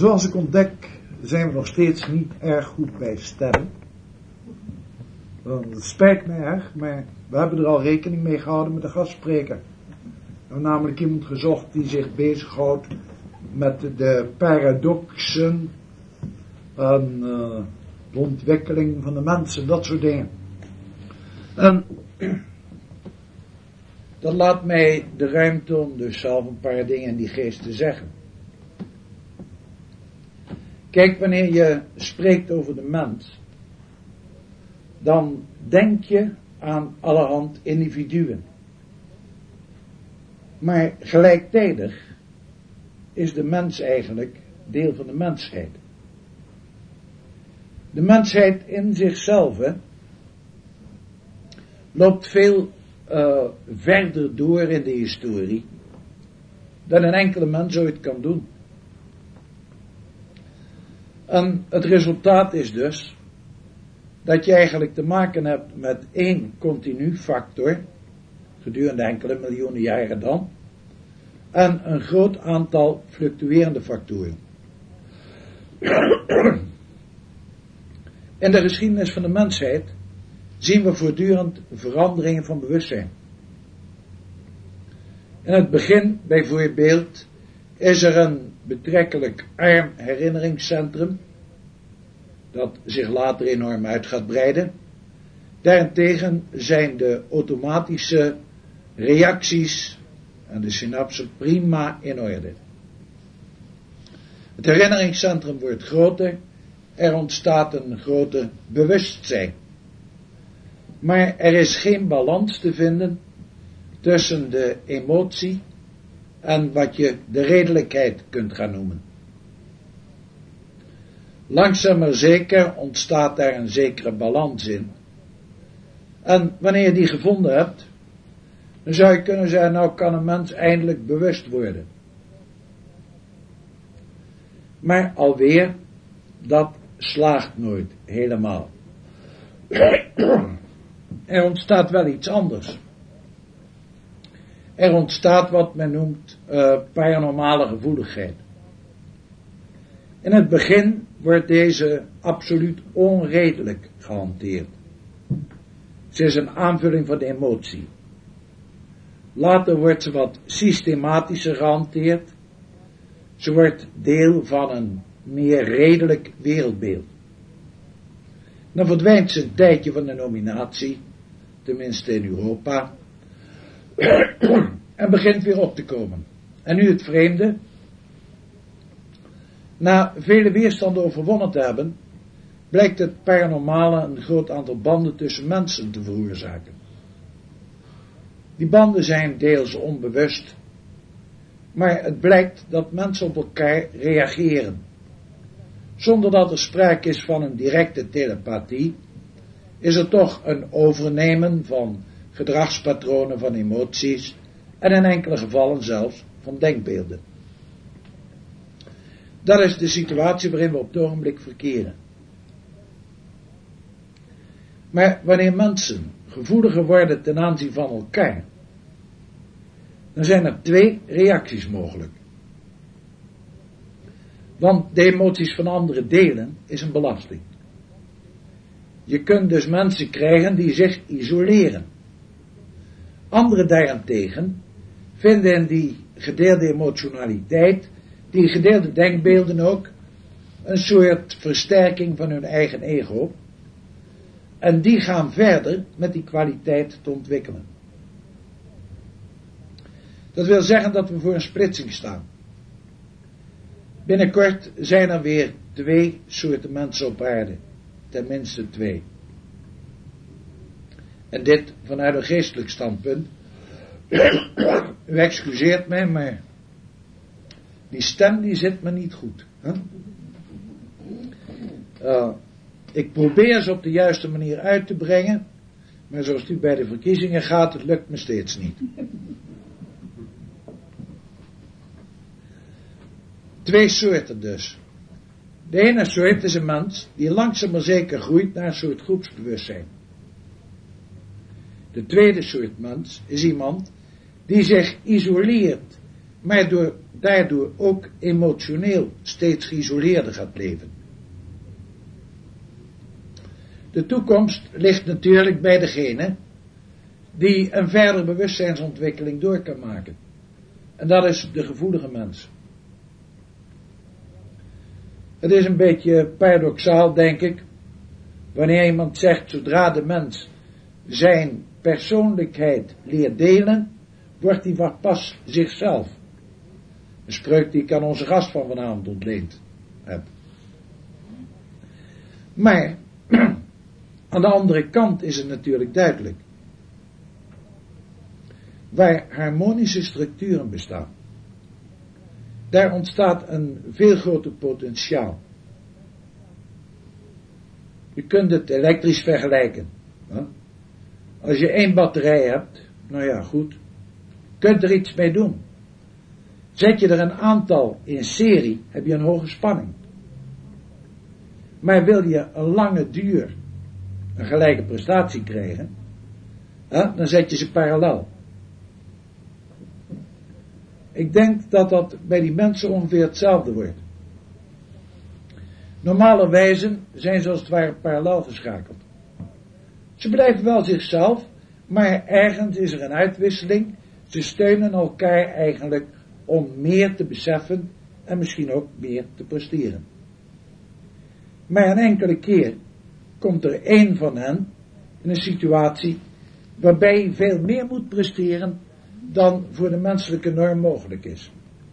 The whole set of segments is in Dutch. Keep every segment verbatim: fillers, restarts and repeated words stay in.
Zoals ik ontdek zijn we nog steeds niet erg goed bij stemmen. Het spijt me erg, maar we hebben er al rekening mee gehouden met de gastspreker. We hebben namelijk iemand gezocht die zich bezighoudt met de paradoxen en uh, de ontwikkeling van de mensen, dat soort dingen. En dat laat mij de ruimte om dus zelf een paar dingen in die geest te zeggen. Kijk, wanneer je spreekt over de mens, dan denk je aan allerhand individuen. Maar gelijktijdig is de mens eigenlijk deel van de mensheid. De mensheid in zichzelf hè, loopt veel uh, verder door in de historie dan een enkele mens ooit kan doen. En het resultaat is dus dat je eigenlijk te maken hebt met één continu factor, gedurende enkele miljoenen jaren dan, en een groot aantal fluctuerende factoren. In de geschiedenis van de mensheid zien we voortdurend veranderingen van bewustzijn. In het begin, bijvoorbeeld, is er een betrekkelijk arm herinneringscentrum, dat zich later enorm uit gaat breiden. Daarentegen zijn de automatische reacties en de synapsen prima in orde. Het herinneringscentrum wordt groter, er ontstaat een groter bewustzijn. Maar er is geen balans te vinden tussen de emotie en wat je de redelijkheid kunt gaan noemen. Langzaam maar zeker ontstaat daar een zekere balans in. En wanneer je die gevonden hebt, dan zou je kunnen zeggen, nou kan een mens eindelijk bewust worden. Maar alweer, dat slaagt nooit helemaal. Er ontstaat wel iets anders. Er ontstaat wat men noemt uh, paranormale gevoeligheid. In het begin wordt deze absoluut onredelijk gehanteerd. Ze is een aanvulling van de emotie. Later wordt ze wat systematischer gehanteerd. Ze wordt deel van een meer redelijk wereldbeeld. Dan verdwijnt ze een tijdje van de nominatie, tenminste in Europa, en begint weer op te komen. En nu het vreemde. Na vele weerstanden overwonnen te hebben, blijkt het paranormale een groot aantal banden tussen mensen te veroorzaken. Die banden zijn deels onbewust, maar het blijkt dat mensen op elkaar reageren. Zonder dat er sprake is van een directe telepathie, is er toch een overnemen van gedragspatronen, van emoties en in enkele gevallen zelfs van denkbeelden. Dat is de situatie waarin we op het ogenblik verkeren. Maar wanneer mensen gevoeliger worden ten aanzien van elkaar, dan zijn er twee reacties mogelijk. Want de emoties van anderen delen is een belasting. Je kunt dus mensen krijgen die zich isoleren. Anderen daarentegen vinden in die gedeelde emotionaliteit, die gedeelde denkbeelden ook, een soort versterking van hun eigen ego. En die gaan verder met die kwaliteit te ontwikkelen. Dat wil zeggen dat we voor een splitsing staan. Binnenkort zijn er weer twee soorten mensen op aarde. Tenminste twee. En dit vanuit een geestelijk standpunt. U excuseert mij, maar die stem die zit me niet goed. Hè? Uh, ik probeer ze op de juiste manier uit te brengen, maar zoals het bij de verkiezingen gaat, het lukt me steeds niet. Twee soorten dus. De ene soort is een mens die langzaam maar zeker groeit naar een soort groepsbewustzijn. De tweede soort mens is iemand die zich isoleert maar door, daardoor ook emotioneel steeds geïsoleerder gaat leven. De toekomst ligt natuurlijk bij degene die een verdere bewustzijnsontwikkeling door kan maken. En dat is de gevoelige mens. Het is een beetje paradoxaal, denk ik, wanneer iemand zegt, zodra de mens zijn persoonlijkheid leert delen, wordt hij wat pas zichzelf. Een spreuk die ik aan onze gast van vanavond ontleend heb. Maar aan de andere kant is het natuurlijk duidelijk. Waar harmonische structuren bestaan, daar ontstaat een veel groter potentiaal. Je kunt het elektrisch vergelijken. Hè? Als je één batterij hebt, nou ja, goed, kunt er iets mee doen. Zet je er een aantal in serie, heb je een hoge spanning. Maar wil je een lange duur een gelijke prestatie krijgen, hè, dan zet je ze parallel. Ik denk dat dat bij die mensen ongeveer hetzelfde wordt. Normale wijzen zijn zoals het ware parallel geschakeld. Ze blijven wel zichzelf, maar ergens is er een uitwisseling. Ze steunen elkaar eigenlijk om meer te beseffen en misschien ook meer te presteren. Maar een enkele keer komt er één van hen in een situatie waarbij hij veel meer moet presteren dan voor de menselijke norm mogelijk is.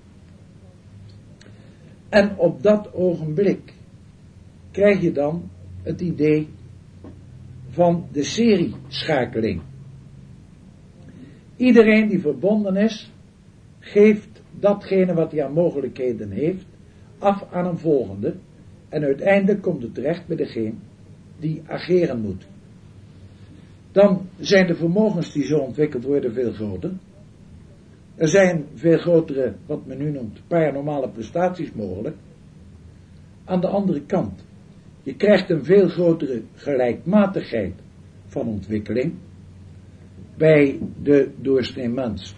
En op dat ogenblik krijg je dan het idee van de serieschakeling. Iedereen die verbonden is, geeft datgene wat hij aan mogelijkheden heeft, af aan een volgende, en uiteindelijk komt het terecht bij degene die ageren moet. Dan zijn de vermogens die zo ontwikkeld worden veel groter. Er zijn veel grotere, wat men nu noemt, paranormale prestaties mogelijk. Aan de andere kant, je krijgt een veel grotere gelijkmatigheid van ontwikkeling bij de doorsnee mens.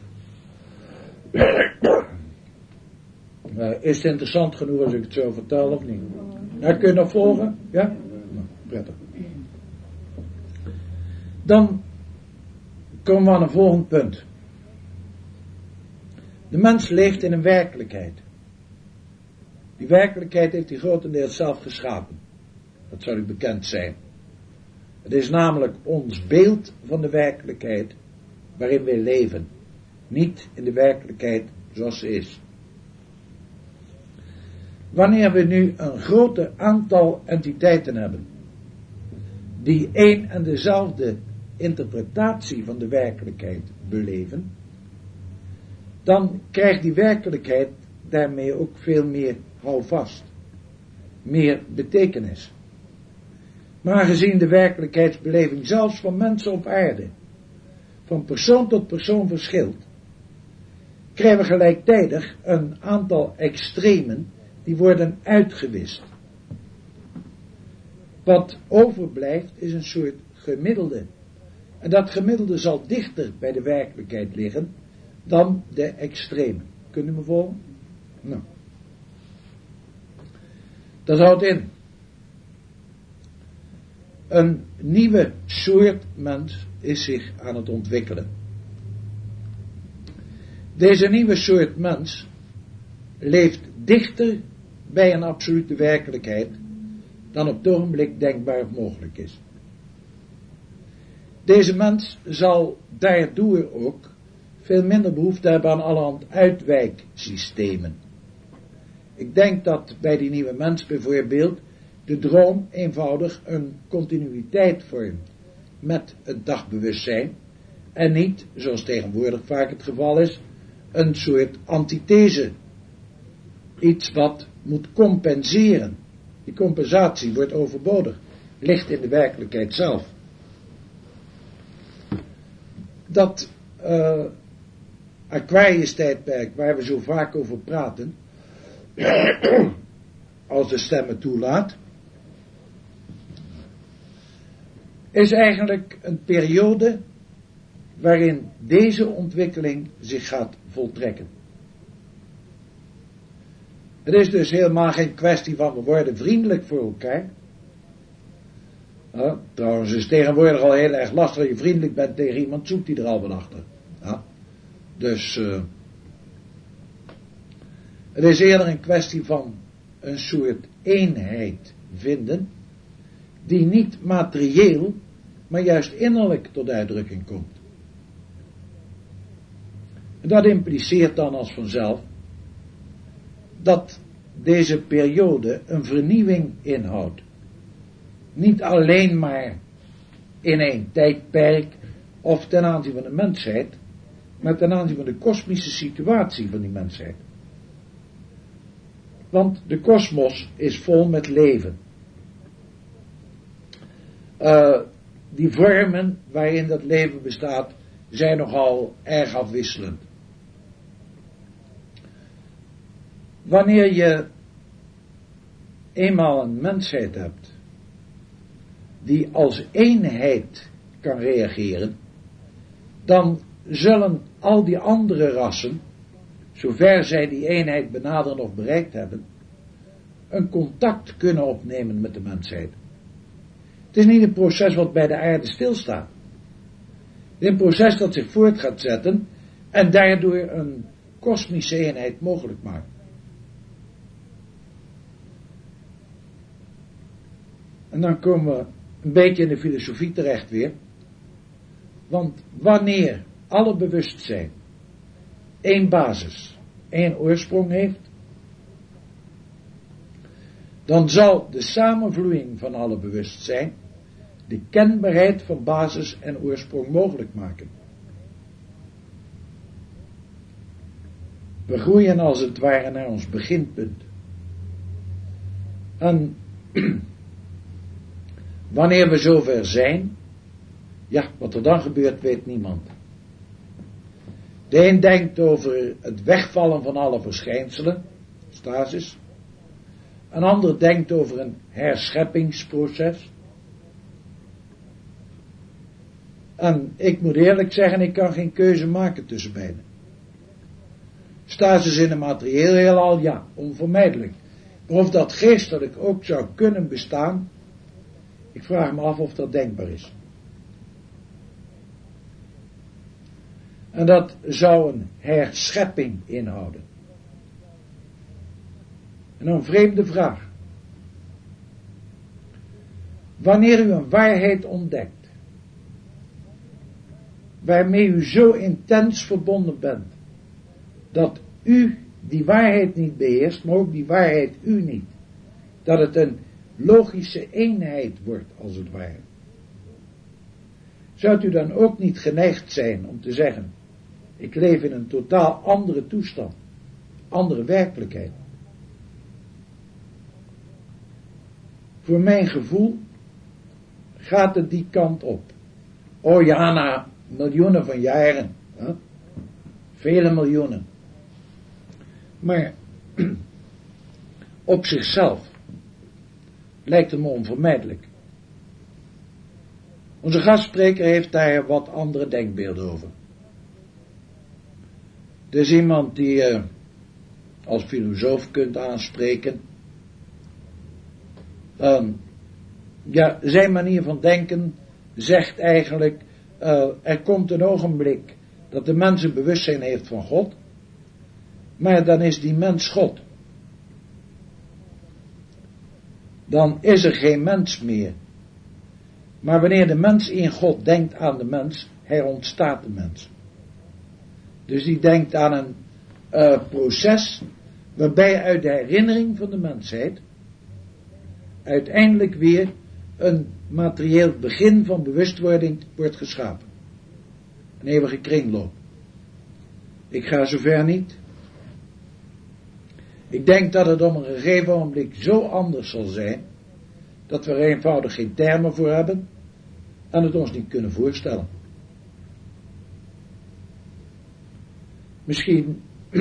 Uh, is het interessant genoeg als ik het zo vertel of niet? Nou, kun je nog volgen? Ja? Nou, prettig. Dan komen we aan een volgend punt. De mens leeft in een werkelijkheid. Die werkelijkheid heeft hij grotendeels zelf geschapen. Dat zou u bekend zijn. Het is namelijk ons beeld van de werkelijkheid waarin wij leven. Niet in de werkelijkheid zoals ze is. Wanneer we nu een groot aantal entiteiten hebben, die één en dezelfde interpretatie van de werkelijkheid beleven, dan krijgt die werkelijkheid daarmee ook veel meer houvast, meer betekenis. Maar aangezien de werkelijkheidsbeleving zelfs van mensen op aarde van persoon tot persoon verschilt, krijgen we gelijktijdig een aantal extremen die worden uitgewist. Wat overblijft is een soort gemiddelde. En dat gemiddelde zal dichter bij de werkelijkheid liggen dan de extremen. Kunt u me volgen? Nou. Dat houdt in. Een nieuwe soort mens is zich aan het ontwikkelen. Deze nieuwe soort mens leeft dichter bij een absolute werkelijkheid dan op het ogenblik denkbaar of mogelijk is. Deze mens zal daardoor ook veel minder behoefte hebben aan allerhand uitwijksystemen. Ik denk dat bij die nieuwe mens bijvoorbeeld de droom eenvoudig een continuïteit vormt met het dagbewustzijn en niet, zoals tegenwoordig vaak het geval is, een soort antithese. Iets wat moet compenseren. Die compensatie wordt overbodig. Ligt in de werkelijkheid zelf. Dat uh, Aquarius-tijdperk waar we zo vaak over praten, als de stem het toelaat, is eigenlijk een periode waarin deze ontwikkeling zich gaat voltrekken. Het is dus helemaal geen kwestie van we worden vriendelijk voor elkaar. Ja, trouwens is het tegenwoordig al heel erg lastig dat je vriendelijk bent tegen iemand, zoekt die er al wel achter. Ja, dus uh, het is eerder een kwestie van een soort eenheid vinden, die niet materieel, maar juist innerlijk tot uitdrukking komt. En dat impliceert dan als vanzelf dat deze periode een vernieuwing inhoudt. Niet alleen maar in een tijdperk of ten aanzien van de mensheid, maar ten aanzien van de kosmische situatie van die mensheid. Want de kosmos is vol met leven. Uh, die vormen waarin dat leven bestaat zijn nogal erg afwisselend. Wanneer je eenmaal een mensheid hebt die als eenheid kan reageren, dan zullen al die andere rassen, zover zij die eenheid benaderen of bereikt hebben, een contact kunnen opnemen met de mensheid. Het is niet een proces wat bij de aarde stilstaat. Het is een proces dat zich voort gaat zetten en daardoor een kosmische eenheid mogelijk maakt. En dan komen we een beetje in de filosofie terecht weer. Want wanneer alle bewustzijn één basis, één oorsprong heeft, dan zal de samenvloeiing van alle bewustzijn de kenbaarheid van basis en oorsprong mogelijk maken. We groeien als het ware naar ons beginpunt. En wanneer we zover zijn, ja, wat er dan gebeurt weet niemand. De een denkt over het wegvallen van alle verschijnselen, stasis. Een ander denkt over een herscheppingsproces. En ik moet eerlijk zeggen, ik kan geen keuze maken tussen beiden. Stasis in een materieel heelal, ja, onvermijdelijk. Maar of dat geestelijk ook zou kunnen bestaan, ik vraag me af of dat denkbaar is. En dat zou een herschepping inhouden. En een vreemde vraag. Wanneer u een waarheid ontdekt, waarmee u zo intens verbonden bent, dat u die waarheid niet beheerst, maar ook die waarheid u niet, dat het een logische eenheid wordt, als het ware. Zou u dan ook niet geneigd zijn om te zeggen, ik leef in een totaal andere toestand, andere werkelijkheid? Voor mijn gevoel gaat het die kant op. Oh ja, na miljoenen van jaren. Hè? Vele miljoenen. Maar op zichzelf lijkt het me onvermijdelijk. Onze gastspreker heeft daar wat andere denkbeelden over. Er is iemand die je als filosoof kunt aanspreken. Um, ja, zijn manier van denken zegt eigenlijk, uh, er komt een ogenblik dat de mens een bewustzijn heeft van God, maar dan is die mens God. Dan is er geen mens meer. Maar wanneer de mens in God denkt aan de mens, herontstaat de mens. Dus die denkt aan een uh, proces waarbij uit de herinnering van de mensheid uiteindelijk weer een materieel begin van bewustwording wordt geschapen. Een eeuwige kringloop. Ik ga zover niet. Ik denk dat het om een gegeven ogenblik zo anders zal zijn, dat we er eenvoudig geen termen voor hebben en het ons niet kunnen voorstellen. Misschien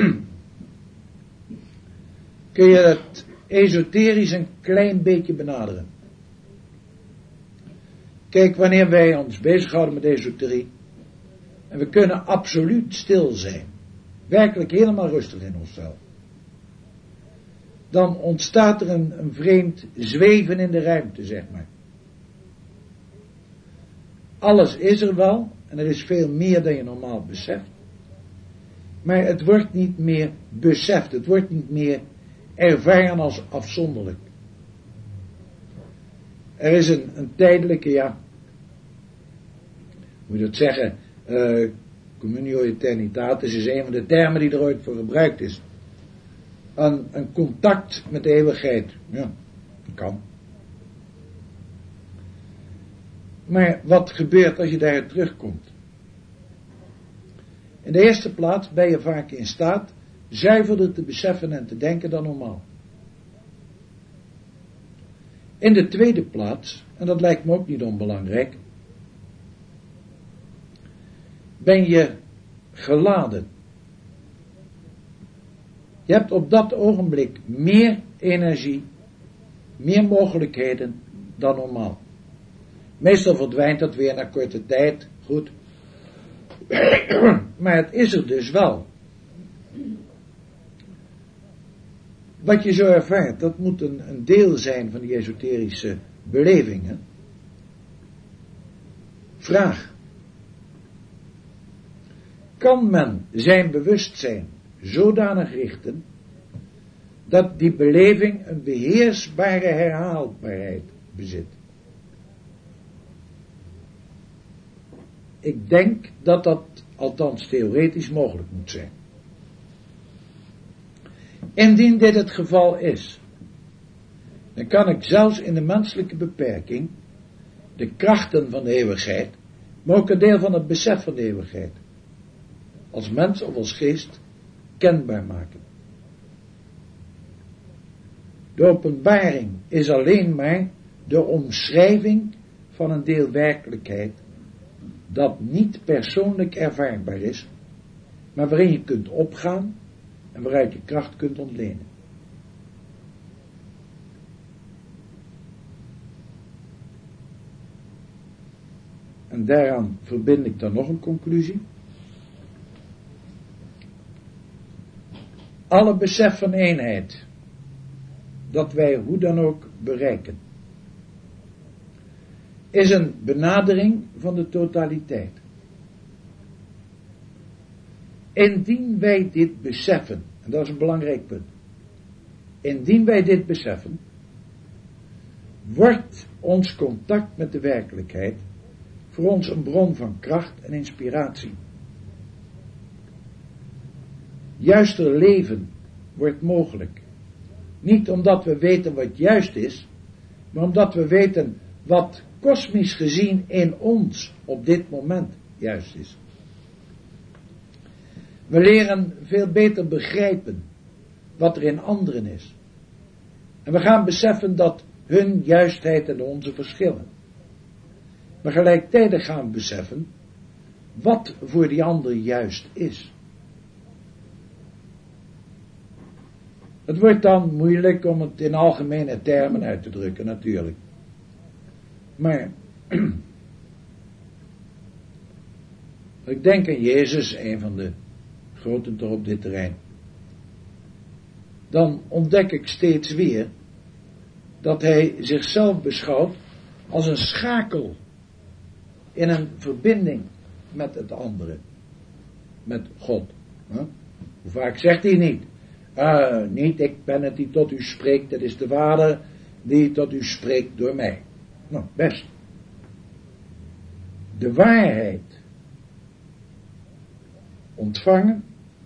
kun je het esoterisch een klein beetje benaderen. Kijk, wanneer wij ons bezighouden met esoterie, en we kunnen absoluut stil zijn, werkelijk helemaal rustig in onszelf, dan ontstaat er een, een vreemd zweven in de ruimte, zeg maar. Alles is er wel, en er is veel meer dan je normaal beseft. Maar het wordt niet meer beseft, het wordt niet meer ervaren als afzonderlijk. Er is een, een tijdelijke, ja, hoe moet je dat zeggen, uh, communio eternitatis is een van de termen die er ooit voor gebruikt is. Een, een contact met de eeuwigheid, ja, dat kan. Maar wat gebeurt als je daaruit terugkomt? In de eerste plaats ben je vaak in staat zuiverder te beseffen en te denken dan normaal. In de tweede plaats, en dat lijkt me ook niet onbelangrijk, ben je geladen. Je hebt op dat ogenblik meer energie, meer mogelijkheden dan normaal. Meestal verdwijnt dat weer na korte tijd, goed. Maar het is er dus wel. Wat je zo ervaart, dat moet een, een deel zijn van die esoterische belevingen. Vraag. Kan men zijn bewustzijn zodanig richten, dat die beleving een beheersbare herhaalbaarheid bezit? Ik denk dat dat althans theoretisch mogelijk moet zijn. Indien dit het geval is, dan kan ik zelfs in de menselijke beperking de krachten van de eeuwigheid, maar ook een deel van het besef van de eeuwigheid, als mens of als geest, kenbaar maken. De openbaring is alleen maar de omschrijving van een deel werkelijkheid dat niet persoonlijk ervaarbaar is, maar waarin je kunt opgaan en waaruit je kracht kunt ontlenen. En daaraan verbind ik dan nog een conclusie. Alle besef van eenheid, dat wij hoe dan ook bereiken, is een benadering van de totaliteit. Indien wij dit beseffen, en dat is een belangrijk punt, indien wij dit beseffen, wordt ons contact met de werkelijkheid voor ons een bron van kracht en inspiratie. Juister leven wordt mogelijk. Niet omdat we weten wat juist is, maar omdat we weten wat kosmisch gezien in ons op dit moment juist is. We leren veel beter begrijpen wat er in anderen is. En we gaan beseffen dat hun juistheid en onze verschillen. Maar gelijktijdig gaan we beseffen wat voor die ander juist is. Het wordt dan moeilijk om het in algemene termen uit te drukken, natuurlijk. Maar ik denk aan Jezus, een van de groten toch op dit terrein. Dan ontdek ik steeds weer dat hij zichzelf beschouwt als een schakel in een verbinding met het andere, met God. Huh? Hoe vaak zegt hij niet? Uh, niet, ik ben het die tot u spreekt, dat is de Vader die tot u spreekt door mij. Nou, best. De waarheid ontvangen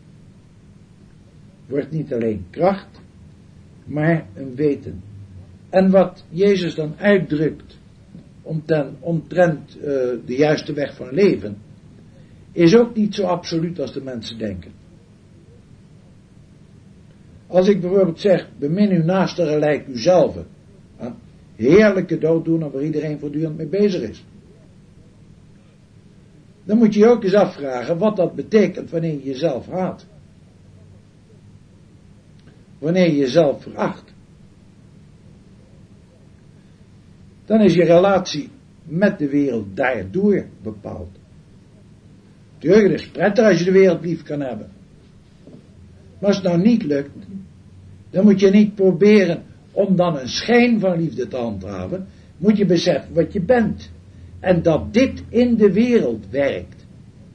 wordt niet alleen kracht, maar een weten. En wat Jezus dan uitdrukt omtrent, omtrent uh, de juiste weg van leven, is ook niet zo absoluut als de mensen denken. Als ik bijvoorbeeld zeg, bemin uw naaste gelijk uzelf, een heerlijke dooddoener waar iedereen voortdurend mee bezig is, dan moet je je ook eens afvragen wat dat betekent wanneer je jezelf haat. Wanneer je jezelf veracht. Dan is je relatie met de wereld daardoor bepaald. Tuurlijk, het is prettig als je de wereld lief kan hebben. Maar als het nou niet lukt, Dan moet je niet proberen om dan een schijn van liefde te handhaven. Moet je beseffen wat je bent. En dat dit in de wereld werkt.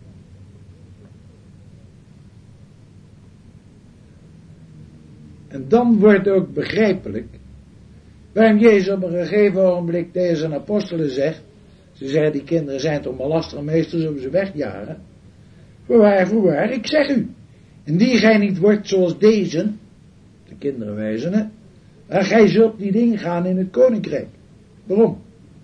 En dan wordt ook begrijpelijk waarom Jezus op een gegeven ogenblik tegen zijn apostelen zegt, ze zeggen die kinderen zijn toch maar lastige meesters, zullen ze wegjagen. Voorwaar, voorwaar, ik zeg u, indien gij niet wordt zoals deze, de kinderen wijzen het, en gij zult niet ingaan in het koninkrijk. Waarom?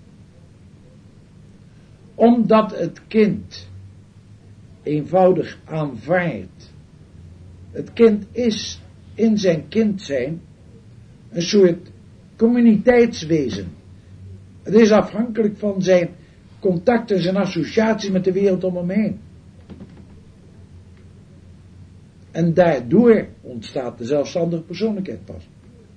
Omdat het kind eenvoudig aanvaardt. Het kind is in zijn kind zijn een soort communiteitswezen. Het is afhankelijk van zijn contacten, zijn associatie met de wereld om hem heen. En daardoor ontstaat de zelfstandige persoonlijkheid pas.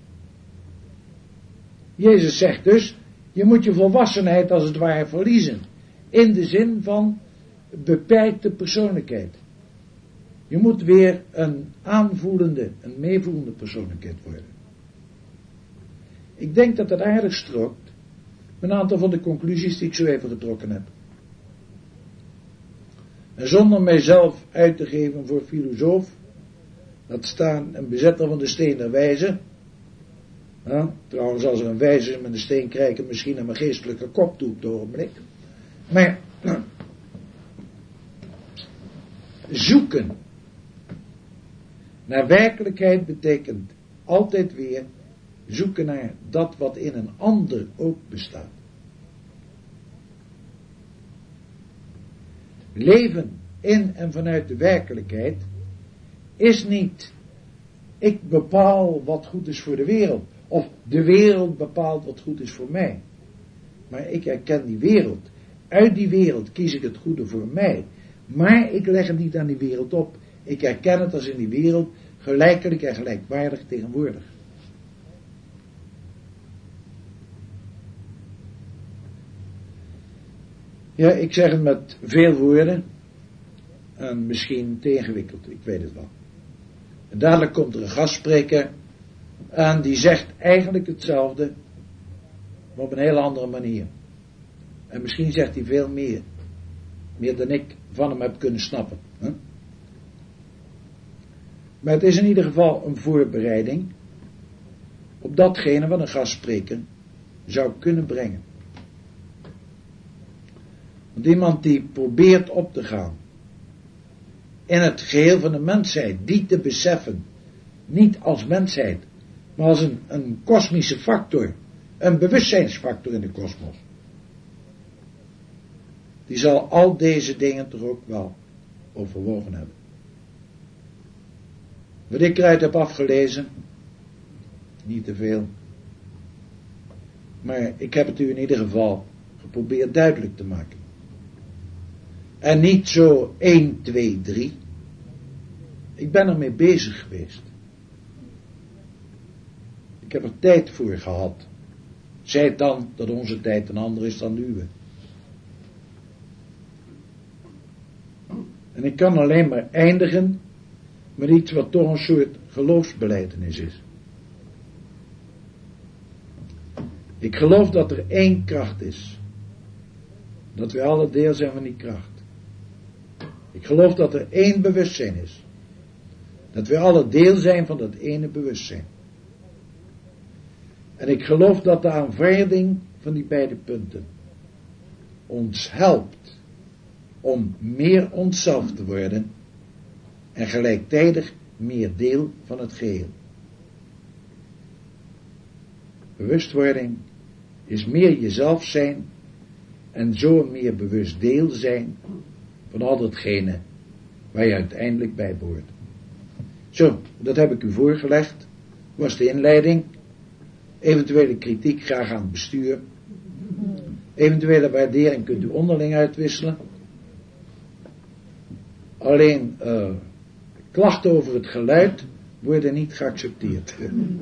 Jezus zegt dus, je moet je volwassenheid als het ware verliezen. In de zin van beperkte persoonlijkheid. Je moet weer een aanvoelende, een meevoelende persoonlijkheid worden. Ik denk dat dat aardig strookt met een aantal van de conclusies die ik zo even getrokken heb. En zonder mijzelf uit te geven voor filosoof, dat staan een bezetter van de steen der wijze. Ja, trouwens, als er een wijze met een steen krijgt, misschien aan mijn geestelijke kop toe op het ogenblik. Maar zoeken naar werkelijkheid betekent altijd weer zoeken naar dat wat in een ander ook bestaat. Leven in en vanuit de werkelijkheid is niet ik bepaal wat goed is voor de wereld, of de wereld bepaalt wat goed is voor mij. Maar ik herken die wereld. Uit die wereld kies ik het goede voor mij. Maar ik leg het niet aan die wereld op. Ik herken het als in die wereld gelijkelijk en gelijkwaardig tegenwoordig. Ja, ik zeg het met veel woorden. En misschien te ingewikkeld, ik weet het wel. En dadelijk komt er een gastspreker. En die zegt eigenlijk hetzelfde. Maar op een hele andere manier. En misschien zegt hij veel meer. Meer dan ik van hem heb kunnen snappen. Hè? Maar het is in ieder geval een voorbereiding op datgene wat een gastspreker zou kunnen brengen. Want iemand die probeert op te gaan in het geheel van de mensheid, die te beseffen, niet als mensheid, maar als een, een kosmische factor, een bewustzijnsfactor in de kosmos. Die zal al deze dingen toch ook wel overwogen hebben. Wat ik eruit heb afgelezen, niet te veel, maar ik heb het u in ieder geval geprobeerd duidelijk te maken. En niet zo één, twee, drie. Ik ben ermee bezig geweest. Ik heb er tijd voor gehad. Zij het dan dat onze tijd een andere is dan de uwe. En ik kan alleen maar eindigen met iets wat toch een soort geloofsbelijdenis is. Ik geloof dat er één kracht is. Dat we alle deel zijn van die kracht. Ik geloof dat er één bewustzijn is. Dat we alle deel zijn van dat ene bewustzijn. En ik geloof dat de aanvaarding van die beide punten ons helpt om meer onszelf te worden en gelijktijdig meer deel van het geheel. Bewustwording is meer jezelf zijn en zo een meer bewust deel zijn van al datgene waar je uiteindelijk bij behoort. Zo, dat heb ik u voorgelegd. Was de inleiding. Eventuele kritiek graag aan het bestuur. Eventuele waardering kunt u onderling uitwisselen. Alleen uh, klachten over het geluid worden niet geaccepteerd.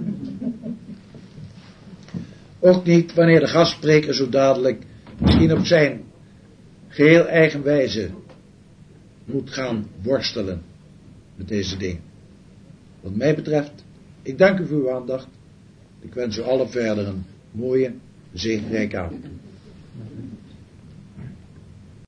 Ook niet wanneer de gastspreker zo dadelijk misschien op zijn geheel eigen wijze moet gaan worstelen met deze dingen. Wat mij betreft Ik dank u voor uw aandacht. Ik wens u allen verder een mooie, zegenrijke avond.